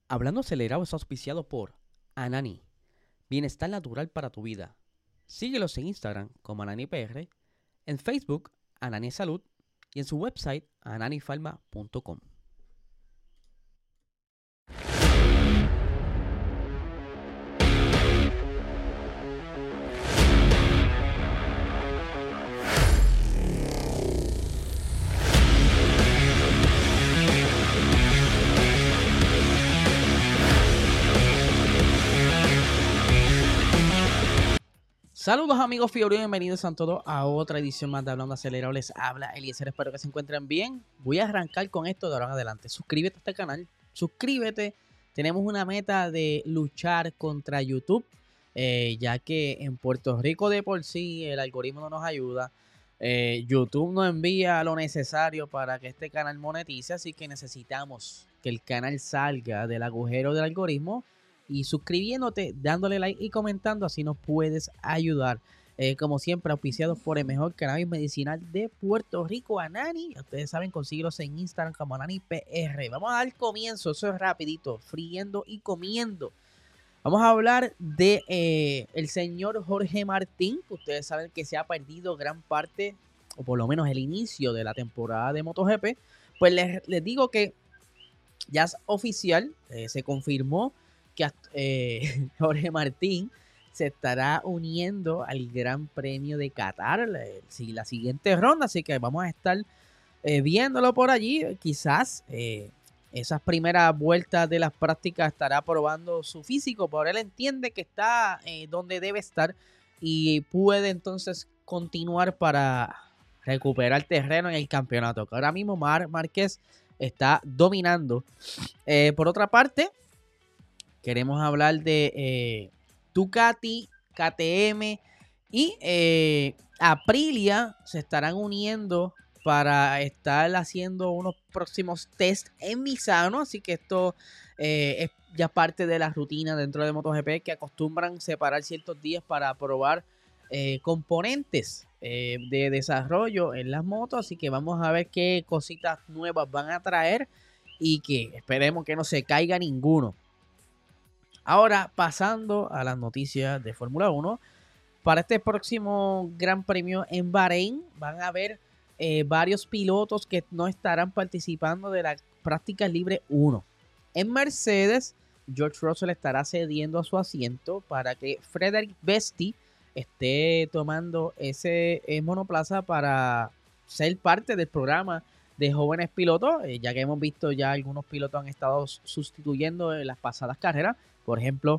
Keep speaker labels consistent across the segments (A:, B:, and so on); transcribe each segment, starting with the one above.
A: Hablando Acelerado es auspiciado por Anani, bienestar natural para tu vida. Síguelos en Instagram como AnaniPR, en Facebook Anani Salud y en su website ananifarma.com. Saludos amigos Fiebre, bienvenidos a todos a otra edición más de Hablando Acelerado. Les habla Eliezer, espero que se encuentren bien. Voy a arrancar con esto de ahora en adelante. Suscríbete a este canal, suscríbete. Tenemos una meta de luchar contra YouTube, ya que en Puerto Rico de por sí el algoritmo no nos ayuda. YouTube no envía lo necesario para que este canal monetice, así que necesitamos que el canal salga del agujero del algoritmo. Y suscribiéndote, dándole like y comentando, así nos puedes ayudar. Como siempre, auspiciados por el mejor cannabis medicinal de Puerto Rico, Anani. Ustedes saben, consíguelos en Instagram como AnaniPR. Vamos a dar comienzo, eso es rapidito, friendo y comiendo. Vamos a hablar de el señor Jorge Martín. Ustedes saben que se ha perdido gran parte, o por lo menos el inicio de la temporada de MotoGP. Pues les digo que ya es oficial, se confirmó que Jorge Martín se estará uniendo al Gran Premio de Qatar, la siguiente ronda, así que vamos a estar viéndolo por allí. Quizás esas primeras vueltas de las prácticas estará probando su físico, pero él entiende que está donde debe estar y puede entonces continuar para recuperar terreno en el campeonato, que ahora mismo Márquez está dominando. Por otra parte, queremos hablar de Ducati, KTM y Aprilia se estarán uniendo para estar haciendo unos próximos test en Misano. Así que esto es ya parte de la rutina dentro de MotoGP, que acostumbran separar ciertos días para probar componentes de desarrollo en las motos. Así que vamos a ver qué cositas nuevas van a traer y que esperemos que no se caiga ninguno. Ahora, pasando a las noticias de Fórmula 1, para este próximo Gran Premio en Bahrein van a haber varios pilotos que no estarán participando de la práctica libre 1. En Mercedes, George Russell estará cediendo a su asiento para que Frederick Besti esté tomando ese monoplaza para ser parte del programa de jóvenes pilotos, ya que hemos visto ya algunos pilotos han estado sustituyendo en las pasadas carreras. Por ejemplo,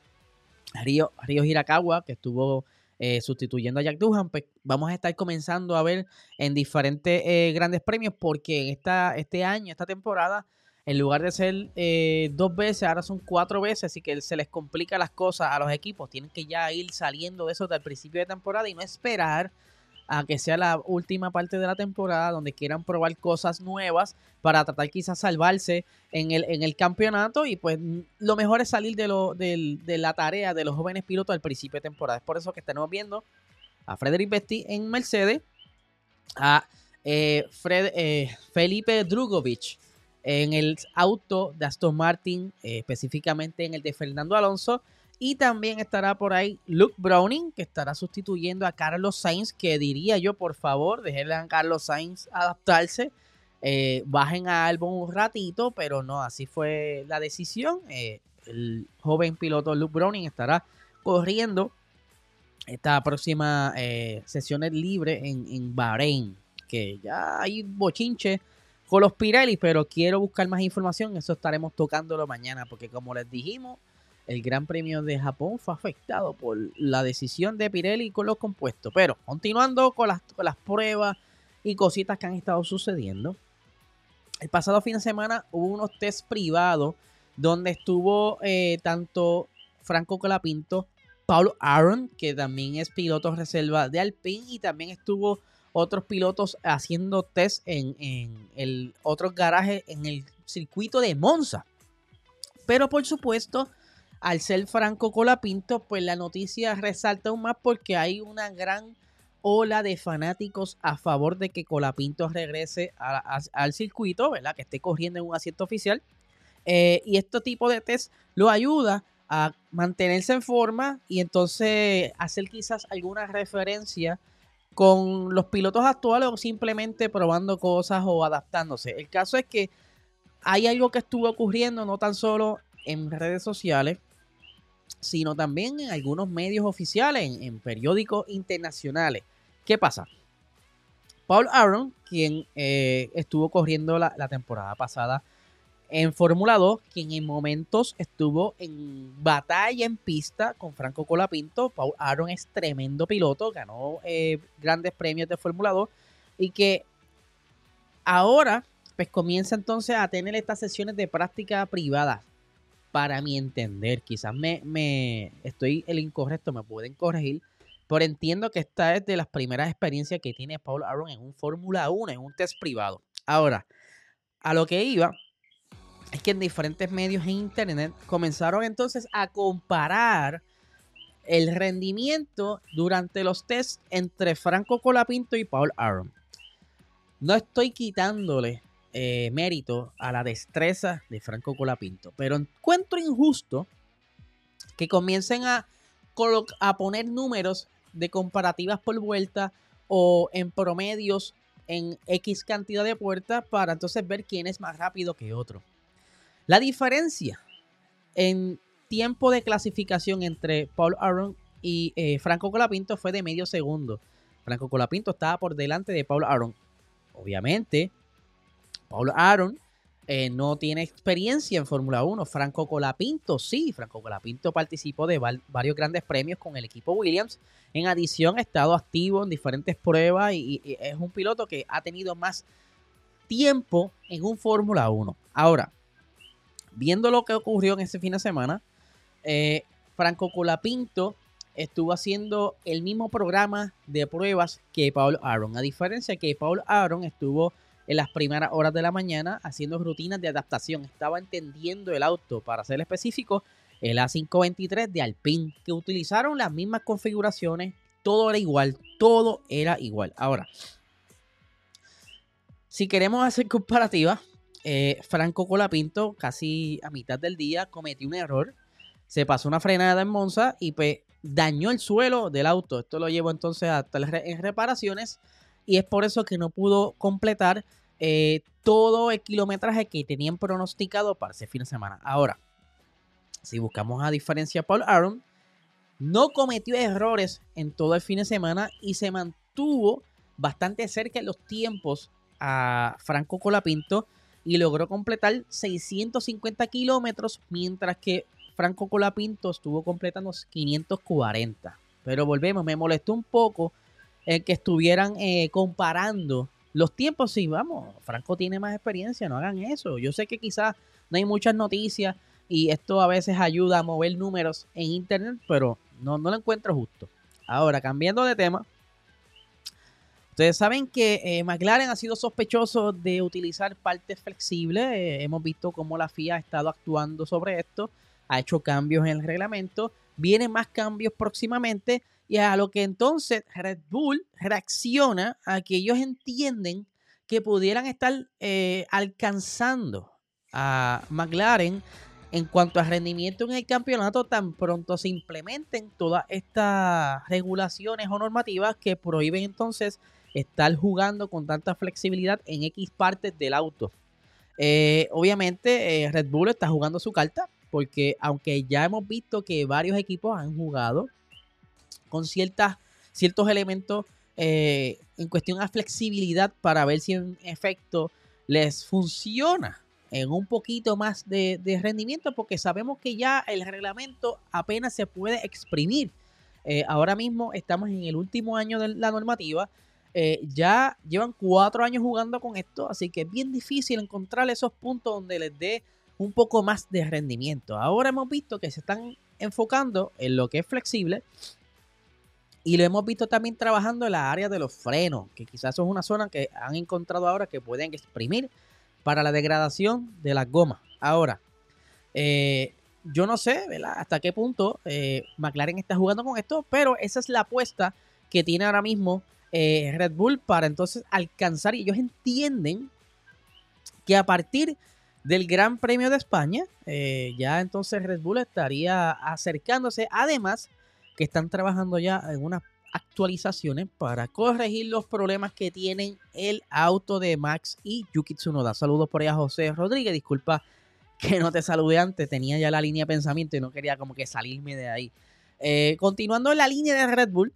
A: Ryo Hirakawa, que estuvo sustituyendo a Jack Doohan. Pues vamos a estar comenzando a ver en diferentes grandes premios, porque este año, esta temporada, en lugar de ser 2 veces, ahora son 4 veces, así que se les complica las cosas a los equipos. Tienen que ya ir saliendo de eso desde el principio de temporada y no esperar a que sea la última parte de la temporada donde quieran probar cosas nuevas para tratar quizás salvarse en el campeonato. Y pues lo mejor es salir de la tarea de los jóvenes pilotos al principio de temporada. Es por eso que estamos viendo a Frederick Besti en Mercedes, a Felipe Drugovich en el auto de Aston Martin, específicamente en el de Fernando Alonso. Y también estará por ahí Luke Browning, que estará sustituyendo a Carlos Sainz, que diría yo, por favor, déjenle a Carlos Sainz adaptarse. Bajen a Albon un ratito, pero no, así fue la decisión. El joven piloto Luke Browning estará corriendo esta próxima sesiones libre en Bahrein, que ya hay bochinche con los Pirelli, pero quiero buscar más información. Eso estaremos tocándolo mañana, porque como les dijimos, el Gran Premio de Japón fue afectado por la decisión de Pirelli con los compuestos. Pero continuando con las pruebas y cositas que han estado sucediendo, el pasado fin de semana hubo unos test privados donde estuvo tanto Franco Colapinto, Paul Aron, que también es piloto reserva de Alpine, y también estuvo otros pilotos haciendo test en el otros garajes en el circuito de Monza. Pero por supuesto, al ser Franco Colapinto, pues la noticia resalta aún más porque hay una gran ola de fanáticos a favor de que Colapinto regrese al circuito, ¿verdad? Que esté corriendo en un asiento oficial. Y este tipo de test lo ayuda a mantenerse en forma y entonces hacer quizás alguna referencia con los pilotos actuales o simplemente probando cosas o adaptándose. El caso es que hay algo que estuvo ocurriendo no tan solo en redes sociales, sino también en algunos medios oficiales, en periódicos internacionales. ¿Qué pasa? Paul Aron, quien estuvo corriendo la temporada pasada en Fórmula 2, quien en momentos estuvo en batalla en pista con Franco Colapinto. Paul Aron es tremendo piloto, ganó grandes premios de Fórmula 2 y que ahora pues comienza entonces a tener estas sesiones de práctica privada. Para mi entender, quizás me estoy el incorrecto, me pueden corregir, pero entiendo que esta es de las primeras experiencias que tiene Paul Aron en un Fórmula 1, en un test privado. Ahora, a lo que iba es que en diferentes medios en internet comenzaron entonces a comparar el rendimiento durante los tests entre Franco Colapinto y Paul Aron. No estoy quitándole mérito a la destreza de Franco Colapinto, pero encuentro injusto que comiencen a poner números de comparativas por vuelta o en promedios en X cantidad de puertas para entonces ver quién es más rápido que otro. La diferencia en tiempo de clasificación entre Paul Aron y Franco Colapinto fue de medio segundo. Franco Colapinto estaba por delante de Paul Aron. Obviamente, Paul Aron no tiene experiencia en Fórmula 1. Franco Colapinto sí. Franco Colapinto participó de varios grandes premios con el equipo Williams. En adición, ha estado activo en diferentes pruebas y es un piloto que ha tenido más tiempo en un Fórmula 1. Ahora, viendo lo que ocurrió en ese fin de semana, Franco Colapinto estuvo haciendo el mismo programa de pruebas que Paul Aron. A diferencia que Paul Aron estuvo en las primeras horas de la mañana haciendo rutinas de adaptación. Estaba entendiendo el auto, para ser específico, el A523 de Alpine, que utilizaron las mismas configuraciones. Todo era igual, todo era igual. Ahora, si queremos hacer comparativas, Franco Colapinto casi a mitad del día cometió un error. Se pasó una frenada en Monza y pues dañó el suelo del auto. Esto lo llevó entonces hasta en reparaciones y es por eso que no pudo completar todo el kilometraje que tenían pronosticado para ese fin de semana. Ahora, si buscamos a diferencia Paul Aron, no cometió errores en todo el fin de semana y se mantuvo bastante cerca en los tiempos a Franco Colapinto y logró completar 650 kilómetros, mientras que Franco Colapinto estuvo completando 540. Pero volvemos, me molestó un poco que estuvieran comparando los tiempos. Sí, vamos, Franco tiene más experiencia, no hagan eso. Yo sé que quizás no hay muchas noticias y esto a veces ayuda a mover números en internet, pero no lo encuentro justo. Ahora, cambiando de tema, ustedes saben que McLaren ha sido sospechoso de utilizar partes flexibles. Hemos visto cómo la FIA ha estado actuando sobre esto, ha hecho cambios en el reglamento, vienen más cambios próximamente y a lo que entonces Red Bull reacciona a que ellos entienden que pudieran estar alcanzando a McLaren en cuanto a rendimiento en el campeonato tan pronto se implementen todas estas regulaciones o normativas que prohíben entonces estar jugando con tanta flexibilidad en X partes del auto. Obviamente Red Bull está jugando su carta porque aunque ya hemos visto que varios equipos han jugado con ciertos elementos en cuestión a flexibilidad para ver si en efecto les funciona en un poquito más de rendimiento, porque sabemos que ya el reglamento apenas se puede exprimir. Ahora mismo estamos en el último año de la normativa. Ya llevan 4 años jugando con esto, así que es bien difícil encontrar esos puntos donde les dé un poco más de rendimiento. Ahora hemos visto que se están enfocando en lo que es flexible y lo hemos visto también trabajando en la área de los frenos, que quizás eso es una zona que han encontrado ahora que pueden exprimir para la degradación de las gomas. Ahora, yo no sé, ¿verdad?, hasta qué punto McLaren está jugando con esto, pero esa es la apuesta que tiene ahora mismo Red Bull para entonces alcanzar, y ellos entienden que a partir del Gran Premio de España. Ya entonces Red Bull estaría acercándose. Además, que están trabajando ya en unas actualizaciones para corregir los problemas que tienen el auto de Max y Yuki Tsunoda. Saludos por ahí a José Rodríguez. Disculpa que no te saludé antes. Tenía ya la línea de pensamiento y no quería como que salirme de ahí. Continuando en la línea de Red Bull,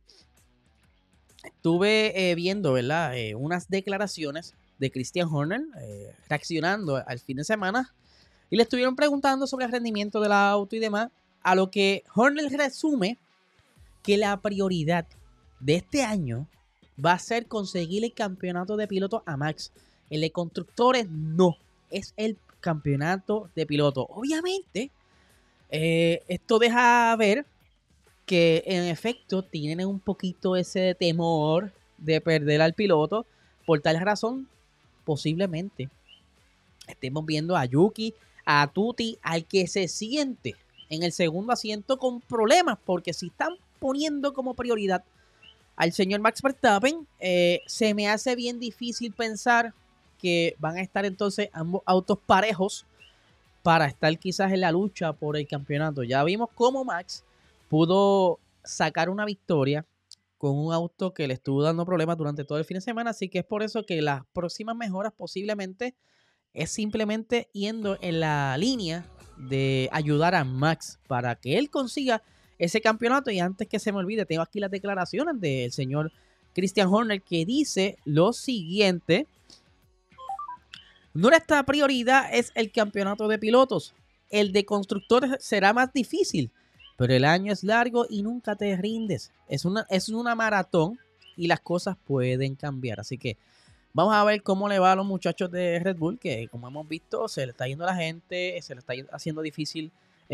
A: estuve viendo, ¿verdad? Unas declaraciones de Christian Horner reaccionando al fin de semana y le estuvieron preguntando sobre el rendimiento del auto y demás, a lo que Horner resume que la prioridad de este año va a ser conseguir el campeonato de pilotos a Max. El de constructores no, es el campeonato de pilotos. Obviamente, esto deja ver que en efecto tienen un poquito ese temor de perder al piloto. Por tal razón, posiblemente estemos viendo a Yuki, a Tutti, al que se siente en el segundo asiento con problemas, porque si están poniendo como prioridad al señor Max Verstappen, se me hace bien difícil pensar que van a estar entonces ambos autos parejos para estar quizás en la lucha por el campeonato. Ya vimos cómo Max pudo sacar una victoria con un auto que le estuvo dando problemas durante todo el fin de semana, así que es por eso que las próximas mejoras posiblemente es simplemente yendo en la línea de ayudar a Max para que él consiga ese campeonato. Y antes que se me olvide, tengo aquí las declaraciones del señor Christian Horner, que dice lo siguiente: nuestra prioridad es el campeonato de pilotos. El de constructores será más difícil, pero el año es largo y nunca te rindes. Es una maratón y las cosas pueden cambiar. Así que vamos a ver cómo le va a los muchachos de Red Bull, que como hemos visto se le está yendo a la gente, se le está haciendo difícil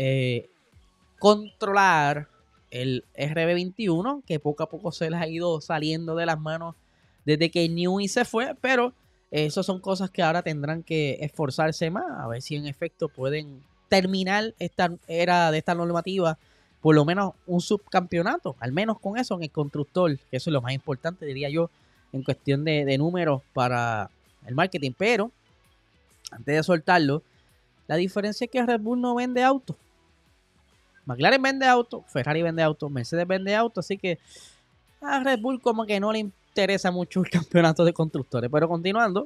A: controlar el RB21, que poco a poco se les ha ido saliendo de las manos desde que Newey se fue, pero esas son cosas que ahora tendrán que esforzarse más, a ver si en efecto pueden terminar esta era de esta normativa, por lo menos un subcampeonato, al menos con eso en el constructor, que eso es lo más importante, diría yo, en cuestión de números para el marketing. Pero antes de soltarlo, la diferencia es que Red Bull no vende autos. McLaren vende autos, Ferrari vende autos, Mercedes vende autos, así que a Red Bull como que no le interesa mucho el campeonato de constructores. Pero continuando,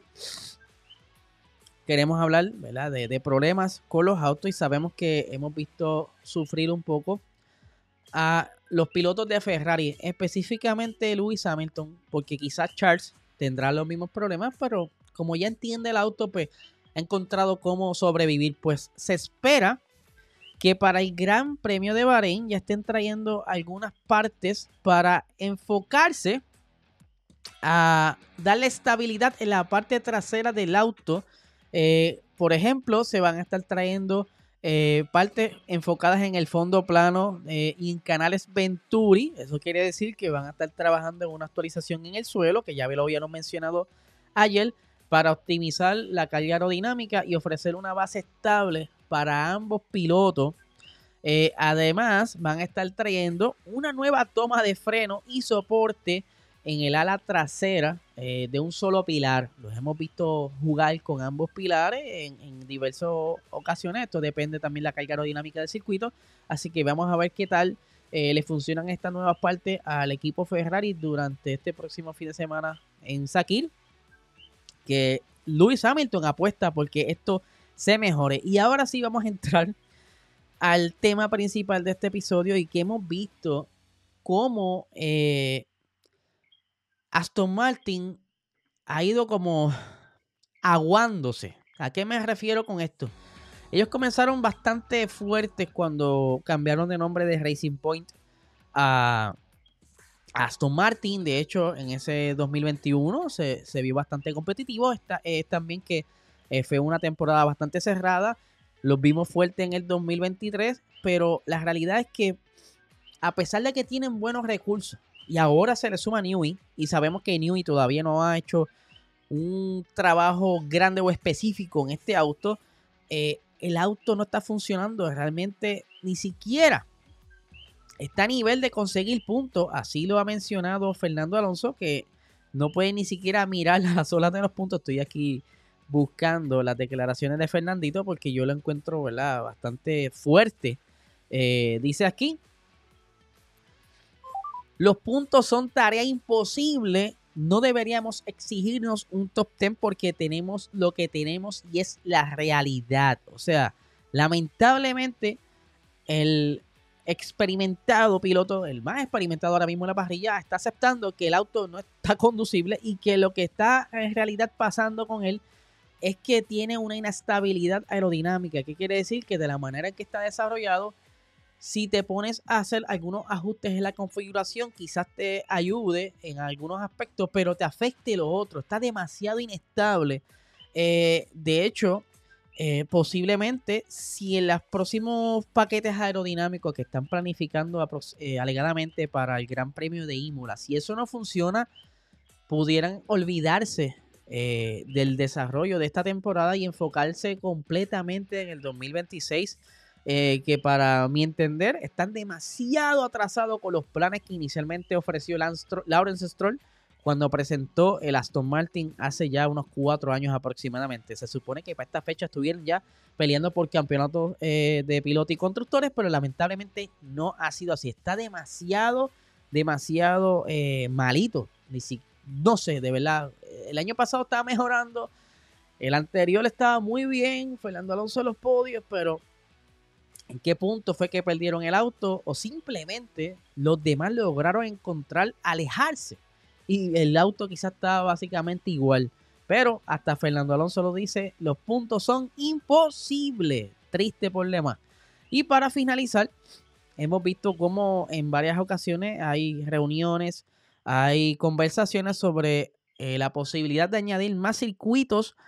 A: queremos hablar, ¿verdad?, de problemas con los autos, y sabemos que hemos visto sufrir un poco a los pilotos de Ferrari, específicamente Lewis Hamilton, porque quizás Charles tendrá los mismos problemas, pero como ya entiende el auto, pues ha encontrado cómo sobrevivir. Pues se espera que para el Gran Premio de Bahrein ya estén trayendo algunas partes para enfocarse a darle estabilidad en la parte trasera del auto. Por ejemplo, se van a estar trayendo partes enfocadas en el fondo plano y en canales Venturi. Eso quiere decir que van a estar trabajando en una actualización en el suelo, que ya lo habíamos mencionado ayer, para optimizar la carga aerodinámica y ofrecer una base estable para ambos pilotos. Además, van a estar trayendo una nueva toma de freno y soporte en el ala trasera de un solo pilar. Los hemos visto jugar con ambos pilares en diversas ocasiones. Esto depende también de la carga aerodinámica del circuito. Así que vamos a ver qué tal le funcionan estas nuevas partes al equipo Ferrari durante este próximo fin de semana en Sakir, que Lewis Hamilton apuesta porque esto se mejore. Y ahora sí vamos a entrar al tema principal de este episodio, y que hemos visto cómo Aston Martin ha ido como aguándose. ¿A qué me refiero con esto? Ellos comenzaron bastante fuertes cuando cambiaron de nombre de Racing Point a Aston Martin. De hecho, en ese 2021 se vio bastante competitivo. También que fue una temporada bastante cerrada. Los vimos fuertes en el 2023, pero la realidad es que a pesar de que tienen buenos recursos, y ahora se le suma Newey, y sabemos que Newey todavía no ha hecho un trabajo grande o específico en este auto, el auto no está funcionando realmente, ni siquiera está a nivel de conseguir puntos. Así lo ha mencionado Fernando Alonso, que no puede ni siquiera mirar las olas de los puntos. Estoy aquí buscando las declaraciones de Fernandito porque yo lo encuentro, ¿verdad?, bastante fuerte. Dice aquí: los puntos son tarea imposible. No deberíamos exigirnos un top 10 porque tenemos lo que tenemos y es la realidad. O sea, lamentablemente, el experimentado piloto, el más experimentado ahora mismo en la parrilla, está aceptando que el auto no está conducible y que lo que está en realidad pasando con él es que tiene una inestabilidad aerodinámica. ¿Qué quiere decir? Que de la manera en que está desarrollado, si te pones a hacer algunos ajustes en la configuración, quizás te ayude en algunos aspectos, pero te afecte lo otro. Está demasiado inestable. De hecho, posiblemente, si en los próximos paquetes aerodinámicos que están planificando alegadamente para el Gran Premio de Imola, si eso no funciona, pudieran olvidarse del desarrollo de esta temporada y enfocarse completamente en el 2026, que para mi entender están demasiado atrasados con los planes que inicialmente ofreció Lawrence Stroll cuando presentó el Aston Martin hace ya unos 4 años aproximadamente. Se supone que para esta fecha estuvieron ya peleando por campeonatos de pilotos y constructores, pero lamentablemente no ha sido así. Está demasiado malito. No sé, de verdad. El año pasado estaba mejorando. El anterior estaba muy bien. Fernando Alonso en los podios, pero ¿en qué punto fue que perdieron el auto? O simplemente los demás lograron alejarse. Y el auto quizás estaba básicamente igual. Pero hasta Fernando Alonso lo dice, los puntos son imposibles. Triste problema. Y para finalizar, hemos visto cómo en varias ocasiones hay reuniones, hay conversaciones sobre la posibilidad de añadir más circuitos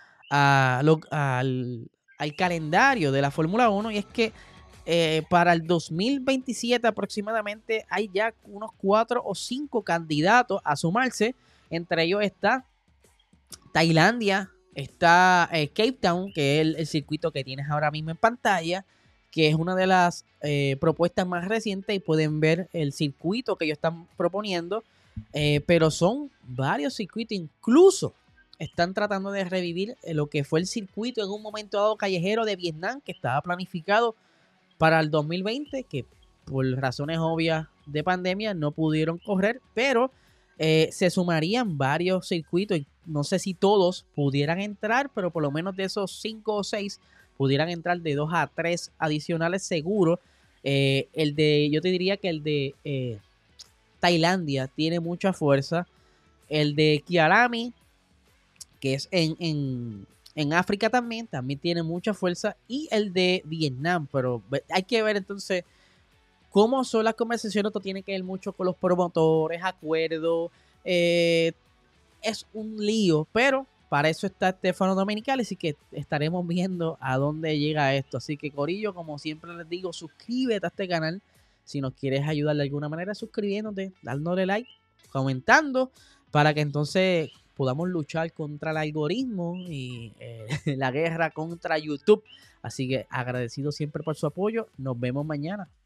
A: al calendario de la Fórmula 1. Y es que para el 2027 aproximadamente hay ya unos 4 o 5 candidatos a sumarse. Entre ellos está Tailandia, está Cape Town, que es el circuito que tienes ahora mismo en pantalla, que es una de las propuestas más recientes, y pueden ver el circuito que ellos están proponiendo, pero son varios circuitos. Incluso están tratando de revivir lo que fue el circuito en un momento dado callejero de Vietnam, que estaba planificado para el 2020, que por razones obvias de pandemia no pudieron correr, pero se sumarían varios circuitos. No sé si todos pudieran entrar, pero por lo menos de esos 5 o 6 pudieran entrar de 2 a 3 adicionales seguro. Yo te diría que el de Tailandia tiene mucha fuerza. El de Kialami, que es en África también tiene mucha fuerza. Y el de Vietnam, pero hay que ver entonces cómo son las conversaciones. Esto tiene que ver mucho con los promotores, acuerdos. Es un lío, pero para eso está Stefano Domenicali, así que estaremos viendo a dónde llega esto. Así que, corillo, como siempre les digo, suscríbete a este canal si nos quieres ayudar de alguna manera, suscribiéndote, dándole like, comentando, para que entonces podamos luchar contra el algoritmo y la guerra contra YouTube. Así que agradecido siempre por su apoyo. Nos vemos mañana.